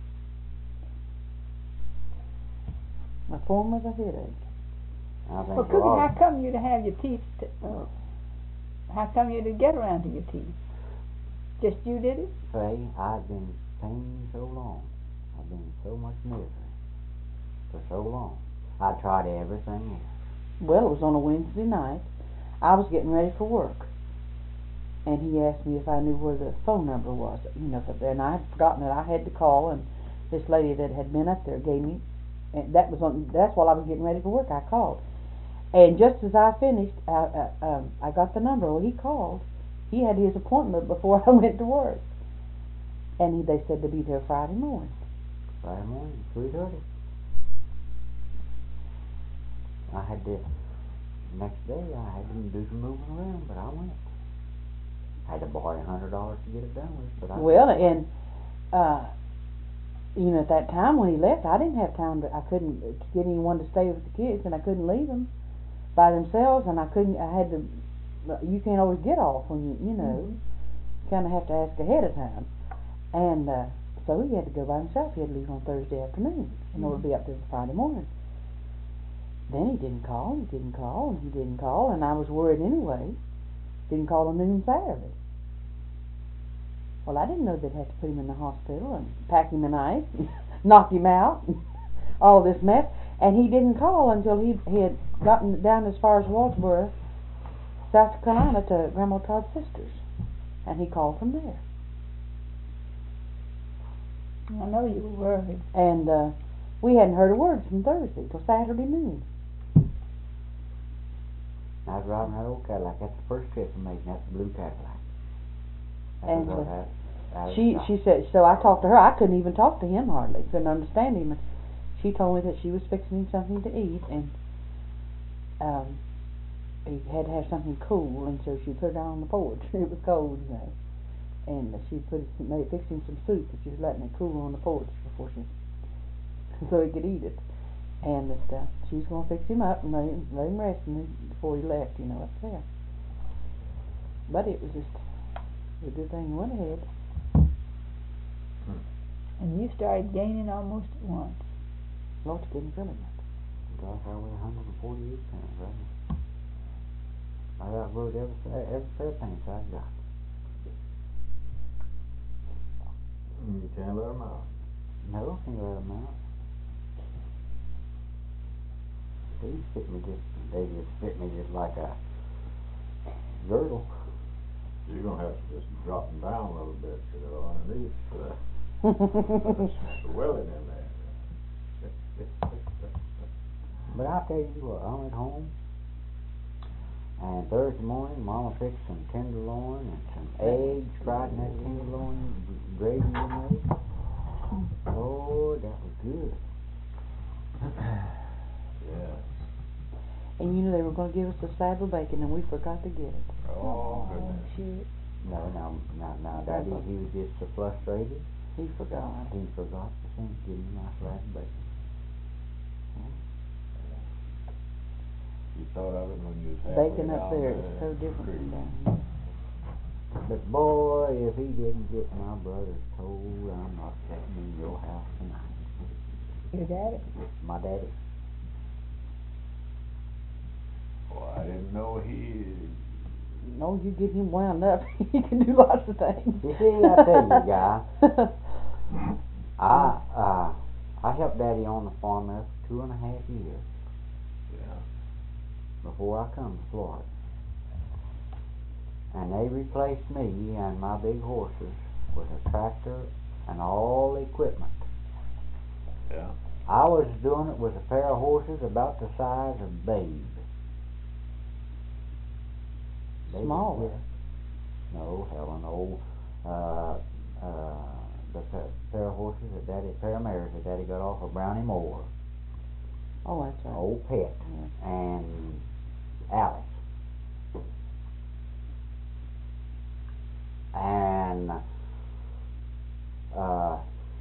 A form of a headache. I think Well, a Cookie, lot how of- come you to have your teeth? T- uh, how come you to get around to your teeth? Just you did it? say I've been in pain so long. I've been in so much misery for so long. I tried everything else. Well, it was on a Wednesday night. I was getting ready for work, and he asked me if I knew where the phone number was. You know, and I had forgotten that I had to call, and this lady that had been up there gave me. And that was on. That's while I was getting ready for work. I called, and just as I finished, I, uh, um, I got the number. Well, he called. He had his appointment before I went to work, and he, they said to be there Friday morning. Friday morning, three thirty. I had to. Next day, I had to do some moving around, but I went. I had to borrow a hundred dollars to get it done with, but I. Well, and uh, you know, at that time when he left, I didn't have time to. I couldn't get anyone to stay with the kids, and I couldn't leave them by themselves, and I couldn't. I had to. You can't always get off when you, you know, Mm-hmm. kind of have to ask ahead of time, and uh, so he had to go by himself. He had to leave on Thursday afternoon in order to be up there Friday morning. Then he didn't call. He didn't call, and he didn't call, and I was worried anyway. Didn't call on noon Saturday. Well, I didn't know they'd have to put him in the hospital and pack him in ice, and knock him out, and all this mess. And he didn't call until he he had gotten down as far as Walsboro, South Carolina, to Grandma Todd's sister's, and he called from there. I know you were worried. And uh, we hadn't heard a word from Thursday till Saturday noon. I was driving that old Cadillac. That's the first trip I made, and that's the blue Cadillac. That And, was, uh, that, that was She nice. she said, so I talked to her. I couldn't even talk to him hardly. Couldn't understand him. And she told me that she was fixing him something to eat, and um, he had to have something cool, and so she put it out on the porch. It was cold, you know, and she put it, made fixed him some soup, and she was letting it cool on the porch before she, so he could eat it. And that uh, she was going to fix him up and let him, let him rest and then- before he left, you know, up there. But it was just a good thing he went ahead. And you started gaining almost at once. Lord, you couldn't feel him. Gosh, I weigh one hundred forty-eight pounds right now. I outrode every, every pair of pants I got. You can't let them out. No, I can't let them out. These fit me just, they just fit me just like a girdle. You're gonna have to just drop them down a little bit, you know, underneath the swelling in there. But I'll tell you what, I went home, and Thursday morning, Mama fixed some tenderloin and some eggs fried in that tenderloin gravy you made. Oh, that was good. Yeah. And you know they were going to give us a slab of bacon, and we forgot to get it. Oh, goodness. Shoot. No, no, no, no, Daddy, he was just so frustrated, He forgot. he forgot to send, give me my slab of bacon. You thought of it when you was halfway Baking up down there the is so different creek. from down here. But boy, if he didn't get my brother's told, I'm not sitting in your house tonight. Your daddy? My daddy. Well, I didn't know he. No, you get him wound up, he can do lots of things. You see, I tell you, guy, I uh, I helped Daddy on the farm there for two and a half years Yeah. before I come to Florida. And they replaced me and my big horses with a tractor and all the equipment. Yeah. I was doing it with a pair of horses about the size of Babe. They Smaller. were just- No, Helen, old, uh, uh, the pa- pair of horses that Daddy, pair of mares that Daddy got off of Brownie Moore, Oh, that's right. old Pet, Yeah. and Alice. And uh,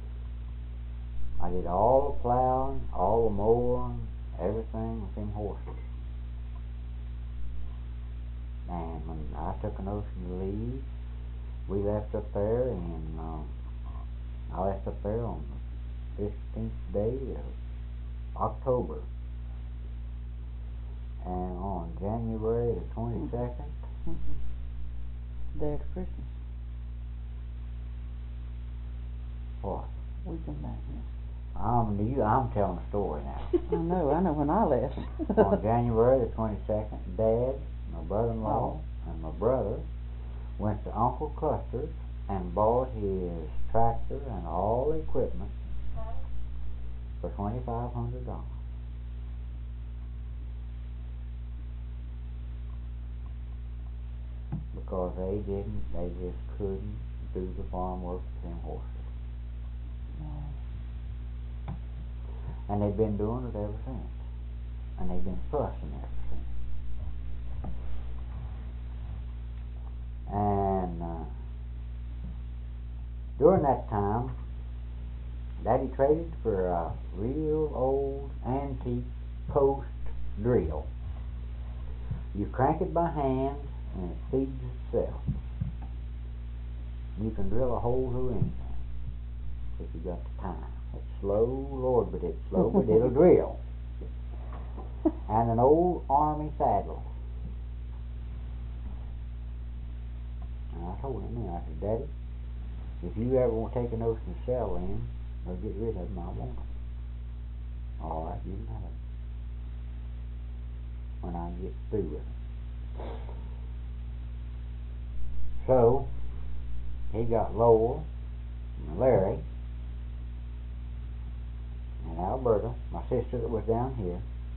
I did all the plowing, all the mowing, everything with them horses. And when I took a notion to leave, we left up there, and um, I left up there on the fifteenth day of October. And on January the twenty-second, Mm-hmm. Day after Christmas, what? we come back here. Um, do you, I'm telling a story now. I know, I know when I left. On January the twenty-second, Dad, my brother-in-law, Oh. and my brother went to Uncle Custer's and bought his tractor and all the equipment for twenty-five hundred dollars. Because they didn't, they just couldn't do the farm work with them horses. No. And they've been doing it ever since. And they've been fussing ever since. And uh, during that time, Daddy traded for a real old antique post drill. You crank it by hand and it feeds itself. You can drill a hole through anything if you got the time. It's slow, Lord, but it's slow, but it'll drill. And an old army saddle. And I told him, I said, Daddy, if you ever want to take a notion to sell them or get rid of them, I want them. All right, you can have them when I get through with them. So, he got Lowell and Larry and Alberta, my sister that was down here,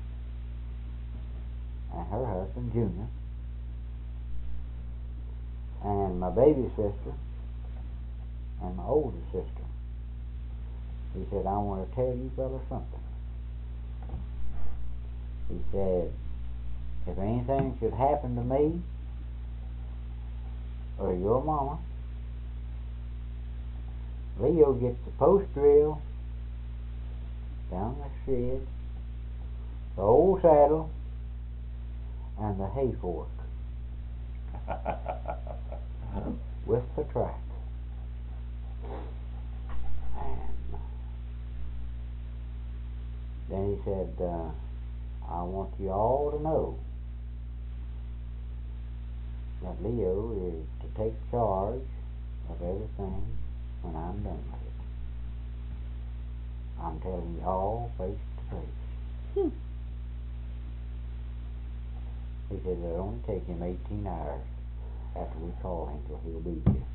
and her husband, Junior, and my baby sister, and my older sister. He said, I want to tell you fellas something. He said, if anything should happen to me or your mama, Leo gets the post drill down the shed, the old saddle, and the hay fork with the tractor. And then he said, uh, I want you all to know that Leo is to take charge of everything when I'm done with it. I'm telling you all face to face. Hmm. He said it'll only take him eighteen hours after we call him till he'll be here.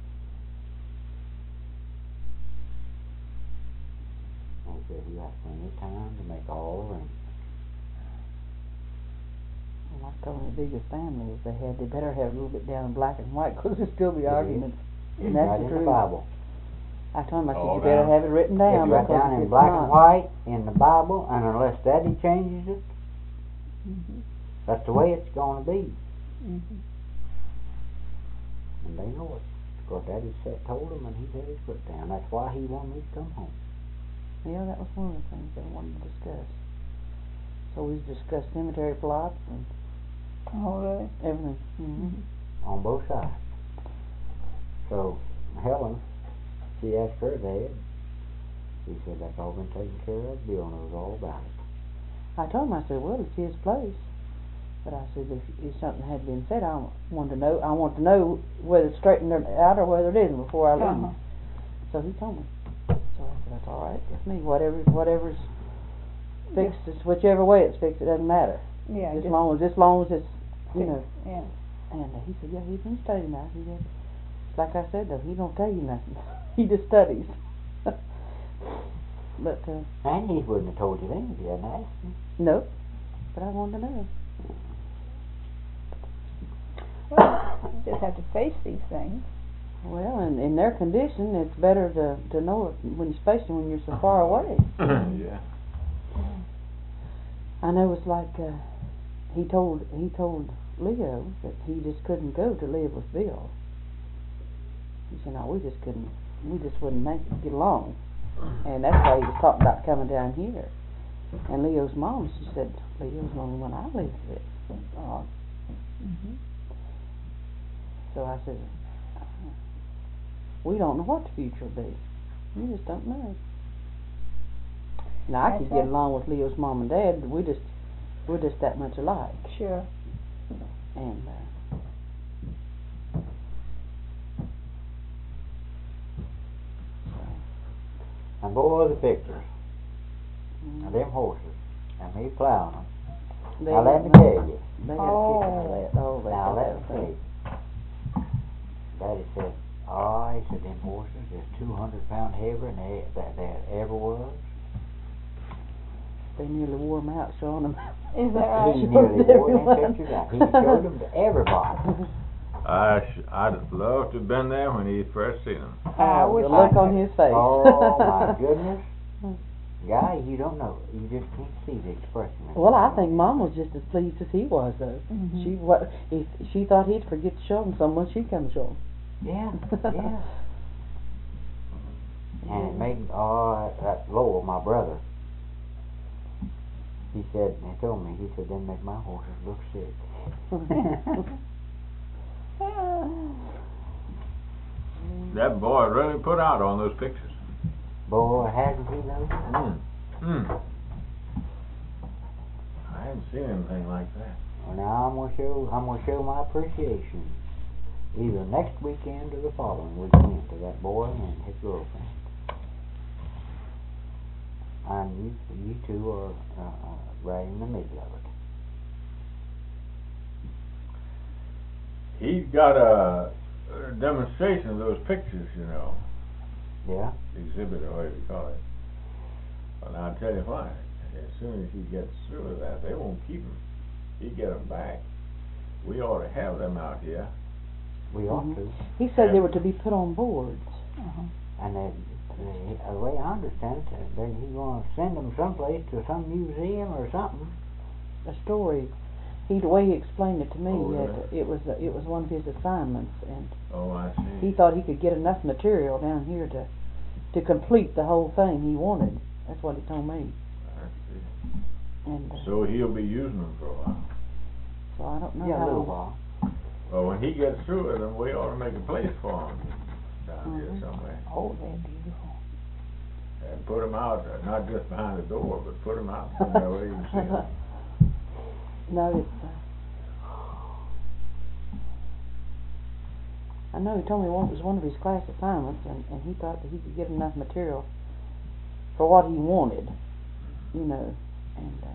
And he said you have plenty of time to make all arrangements. Well, I told him the biggest family if they had, they better have it a little bit down in black and white, because there'll still be It is. arguments. It's And that's right the in the truth. Bible. I told him, I said, All you better down. have it written down. It's right because down if in it's black not, and white in the Bible, and unless Daddy changes it, Mhm. that's the way it's going to be. Mhm. And they know it. Because Daddy said, told him, and he had his foot down. That's why he wanted me to come home. Yeah, that was one of the things I wanted to discuss. So we discussed cemetery plots and Oh, really? everything. Mm-hmm. On both sides. So Helen, she asked her dad. He said that's all been taken care of. Bill knows all about it. I told him, I said, well, it's his place. But I said, if, if something had been said, I wanted to know. I want to know whether it's straightened out or whether it isn't before I leave. Uh-huh. So he told me. So I said, that's all right with me. Whatever, whatever's fixed, is whichever way it's fixed, it doesn't matter. Yeah. As just long as, as long as it's, you fix- know. Yeah. And uh, he said, yeah, he's been studying that. He said, like I said, though, he don't tell you nothing. He just studies. But uh, And he wouldn't have told you then if you hadn't asked him. no, but I wanted to know. Well, you just have to face these things. Well, in, in their condition, it's better to, to know it when you especially when you're so far away. Yeah. I know it's like uh, he told he told Leo that he just couldn't go to live with Bill. He said, "No, we just couldn't. We just wouldn't make it get along." And that's why he was talking about coming down here. And Leo's mom, she said, "Leo's the only one I live with." Uh, Mm-hmm. so I said, "We don't know what the future will be. We just don't know." Now I That's could right. get along with Leo's mom and dad. We just we're just that much alike. Sure. And uh, And boy, the pictures. mm, Now, them horses. And me plowing them. they Now, let me got- tell you. They got Oh. a kick out of that. Oh, they Now, got let that me thing. tell you. Daddy said, oh, he said, them horses is two hundred pound heavier than they, that there ever was. They nearly wore them out showing them. Is that right? He Showed nearly wore them everyone. pictures out. He showed them to everybody. I sh- I'd have loved to have been there when he first seen him. I Oh, wish the look I on could. his face. Oh, my goodness. Guy, you don't know. You just can't see the expression. in Well, I his think eyes. Mom was just as pleased as he was, though. Mhm. She what if she thought he'd forget to show him someone, she'd come show him. Yeah, yeah. And it made, oh, that, that Lowell, my brother, he said, he told me, he said, they make my horses look sick. That boy really put out on those pictures. Boy, hasn't he though? Mm. Mm. I haven't seen anything like that. Well, now I'm gonna show, I'm gonna show my appreciation either next weekend or the following weekend to that boy and his girlfriend. And you, you two are uh, uh, right in the middle of it. He's got a, a demonstration of those pictures, you know, Yeah. exhibit or whatever you call it. Well, I'll tell you why. As soon as he gets through with that, they won't keep them. He get them back. We ought to have them out here. We ought Mhm. to. He said they were to be put on boards. Uh-huh. And they, they, the way I understand it, they, he's gonna send them someplace to some museum or something. A story. He the way he explained it to me, Oh, that it was a, it was one of his assignments, and Oh, I see. he thought he could get enough material down here to to complete the whole thing he wanted. That's what he told me. I see. And uh, So he'll be using them for a while. so I don't know Yeah, a how little long. while. Well, when he gets through with them, we ought to make a place for him down here Mhm. somewhere. Oh, they're beautiful. And put them out, uh, not just behind the door, but put them out somewhere where you can see them. No, it's. Uh, I know he told me one it was one of his class assignments, and, and he thought that he could get enough material for what he wanted, you know, and. Uh,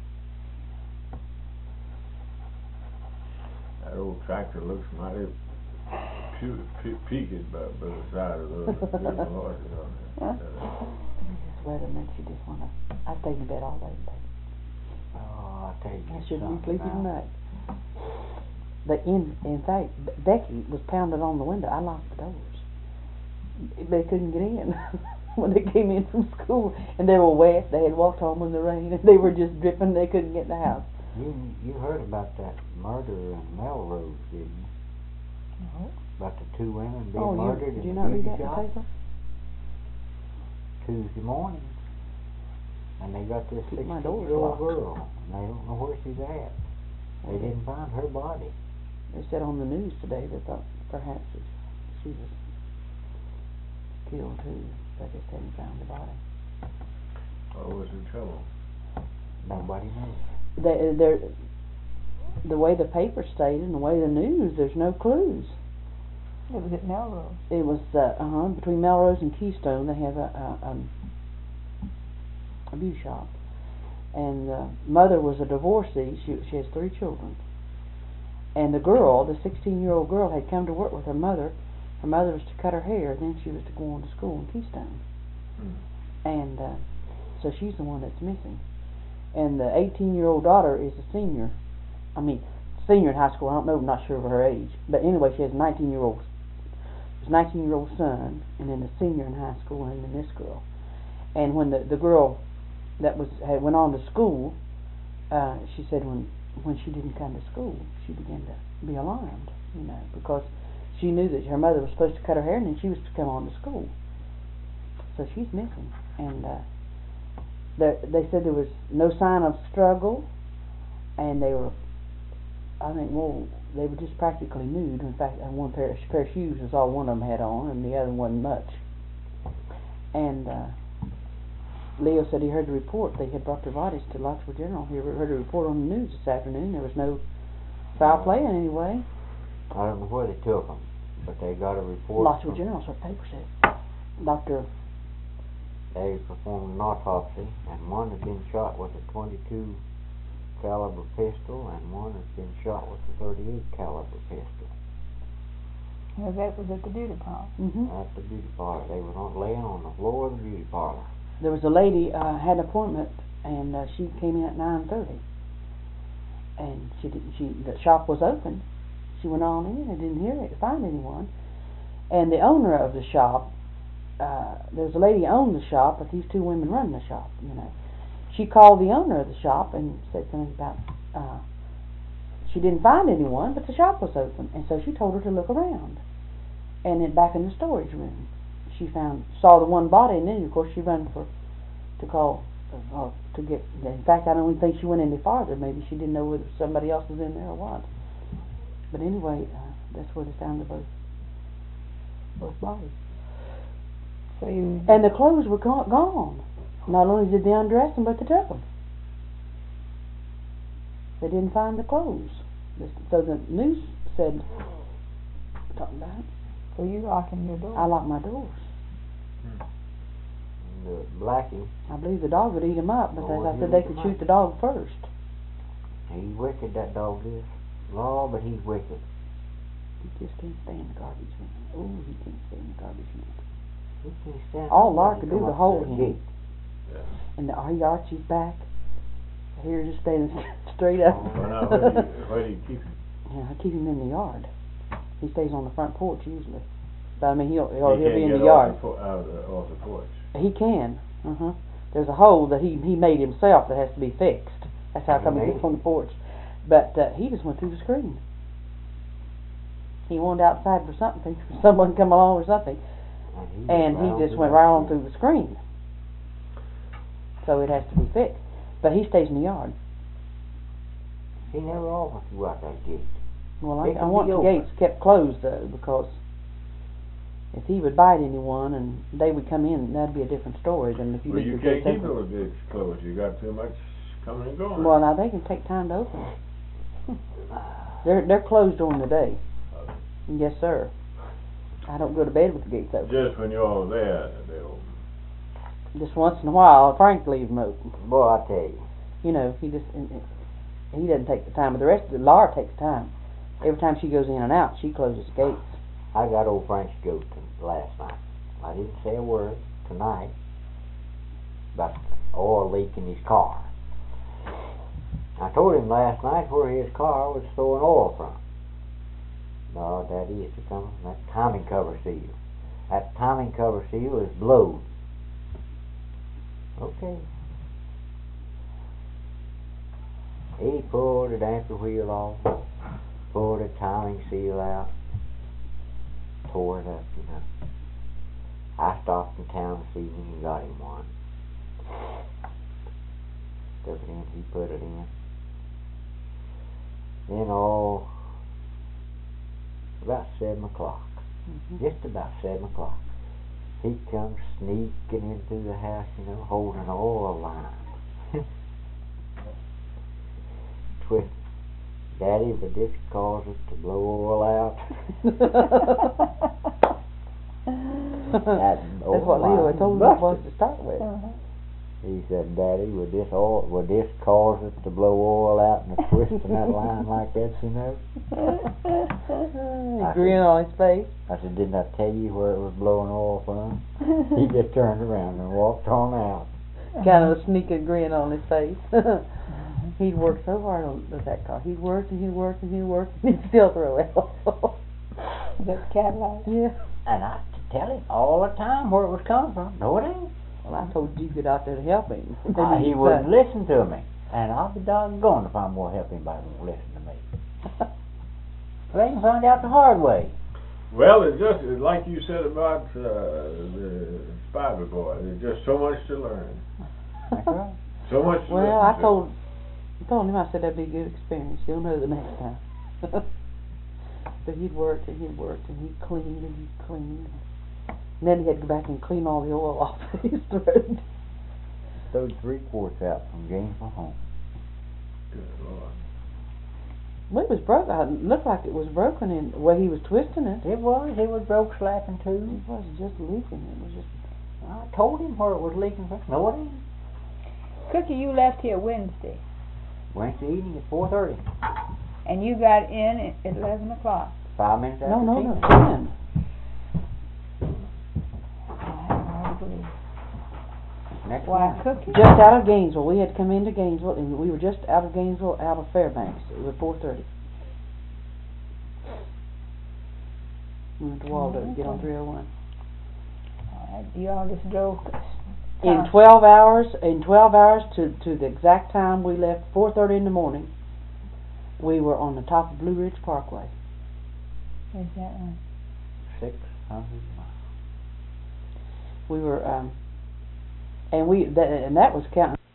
That old tractor looks mighty pu- pu- peaked by, by the side of those beautiful horses on there. This weather makes you just wanna. I stayed in bed all day today. Oh, I tell you I shouldn't be something sleeping now. tonight. But in in fact, Be- Becky was pounding on the window. I locked the doors. They couldn't get in when they came in from school, and they were wet. They had walked home in the rain, and they were just dripping. They couldn't get in the house. You you heard about that murder in Melrose, didn't you? No. About the two women being Oh, you murdered did you in not the read beauty that in the shop paper? Tuesday morning. And they got this Keep my doors sixteen-year-old locked. girl, and they don't know where she's at. They didn't find her body. They said on the news today they thought perhaps that she was killed too, but they hadn't found the body. What was in trouble? Nobody knows. They, they're, the way the paper stated and the way the news, there's no clues. It was at Melrose. It was uh huh between Melrose and Keystone. They have a a, um, a beauty shop, and the mother was a divorcee. She she has three children, and the girl, the sixteen-year-old girl, had come to work with her mother. Her mother was to cut her hair, then she was to go on to school in Keystone, Hmm. and uh, so she's the one that's missing. And the eighteen-year-old daughter is a senior. I mean, senior in high school. I don't know. I'm not sure of her age, but anyway, she has a nineteen-year-old. His nineteen-year-old son, and then a senior in high school, and then this girl. And when the the girl that was had went on to school, uh, she said when when she didn't come to school, she began to be alarmed, you know, because she knew that her mother was supposed to cut her hair, and then she was to come on to school. So she's missing, and uh, they they said there was no sign of struggle, and they were, I think, well, they were just practically nude. In fact, and one pair of, pair of shoes was all one of them had on, and the other wasn't much. And uh, Leo said he heard the report. They had brought their bodies to Lotchwood General. He heard a report on the news this afternoon. There was no foul play in any way. I don't know where they took them, but they got a report. Lotchwood from- General, that's what the paper said. Doctor They performed an autopsy, and one had been shot with a twenty-two caliber pistol, and one has been shot with a thirty-eight caliber pistol. Yeah, that was at the beauty parlor. Mm-hmm. At the beauty parlor. They was on laying on the floor of the beauty parlor. There was a lady uh, had an appointment, and uh, she came in at nine thirty, and she didn't. She the shop was open. She went on in and didn't hear it, find anyone. And the owner of the shop, uh, there was a lady who owned the shop, but these two women run the shop. You know, she called the owner of the shop and said something about uh, she didn't find anyone, but the shop was open, and so she told her to look around. And then back in the storage room, she found saw the one body, and then of course she ran for to call uh, to get. In fact, I don't even think she went any farther. Maybe she didn't know whether somebody else was in there or what. But anyway, uh, that's where they found the both both bodies. So you And the clothes were gone. gone. Not only did they undress them, but they took them. They didn't find the clothes. This, so the news said, talking about it, so you locking your door. I lock my doors. And the Blackie, I believe the dog would eat them up, but Oh, they, I he'd said they eat could 'em shoot up. the dog first. he's wicked, that dog is. Law, but he's wicked. He just can't stand the garbage man. Oh, he can't stand the garbage man. He can't stand All up Laura when could he do come to up hold to the him. gate. Yeah. And the, he arches his back. Here, just standing straight up. Well, now, where do you, where do you keep him? Yeah, I keep him in the yard. He stays on the front porch usually. But I mean, he'll he'll, He he'll can't be in get the yard. Off the, po- out of the, off the porch. He can. Uh huh. There's a hole that he he made himself that has to be fixed. That's how come he gets on the porch. But uh, he just went through the screen. He wanted outside for something. Someone come along or something, And he, and he just went right on through the screen. So it has to be fixed. But he stays in the yard. He never offered to go out that gate. Well, It I, I can want be the open. gates kept closed though, because if he would bite anyone and they would come in, that'd be a different story than if you Well, leave you the can't gates keep open. those gates closed. You got too much coming and going. Well, now they can take time to open. They're they're closed during the day. Yes, sir. I don't go to bed with the gates open. Just when you're all there, they open. Just once in a while, Frank leaves them open. Boy, I tell you. You know, he just and, and he doesn't take the time, but the rest of the Laura takes time. Every time she goes in and out, she closes the gates. I got old Frank's goat t- last night. I didn't say a word tonight about the oil leak in his car. I told him last night where his car was throwing oil from. No, that is to come from that timing cover seal. That timing cover seal is blowed. Okay. He pulled the damper wheel off, pulled the timing seal out, tore it up, you know. I stopped in town this evening and got him one. of it in. He put it in. Then all about seven o'clock, Mm-hmm. just about seven o'clock, he comes sneaking into the house, you know, holding an oil line. Twist. Daddy, but this causes to blow oil out. That That's what Leo had told him it was to start with. Uh-huh. He said, Daddy, would this oil, would this cause it to blow oil out and a twisting that line like that, you know? He grin on his face. I said, didn't I tell you where it was blowing oil from? He just turned around and walked on out. Kind of a sneaking grin on his face. He'd worked so hard on with that car. He worked and he worked and he worked and he'd still throw it off. That Cadillac. Yeah. And I tell him all the time where it was coming from. No, it ain't. Well, I told you to get out there to help him. Uh, he wouldn't listen to me. And I'll be doggone if I'm going to help anybody who won't listen to me. They can find out the hard way. Well, it's just it's like you said about uh, the Spider Boy. There's just so much to learn. That's right. So much to Well, I listen to. told, I told him, I said that'd be a good experience. He'll know the next time. But he'd worked and he'd worked and he'd cleaned and he'd cleaned. And then he had to go back and clean all the oil off his throat. Stowed three quarts out from Gainesville home. Good Lord. Well, it was broke. It looked like it was broken in the way he was twisting it. It was. It was broke slapping too. It wasn't just leaking. It was just. I told him where it was leaking from. No, it ain't. Cookie, you left here Wednesday, Wednesday evening at four thirty. and you got in at eleven o'clock. Five minutes after No, no, no, ten. ten. I believe. Next Why, morning. Cookie? Just out of Gainesville. We had come into Gainesville, and we were just out of Gainesville, out of Fairbanks. It was four thirty. We went to Waldo to get on three oh one. All right, you all just drove. In twelve hours, in twelve hours to to the exact time we left, four thirty in the morning, we were on the top of Blue Ridge Parkway. Is that right? Six hundred miles. We were, um, and we that and that was counting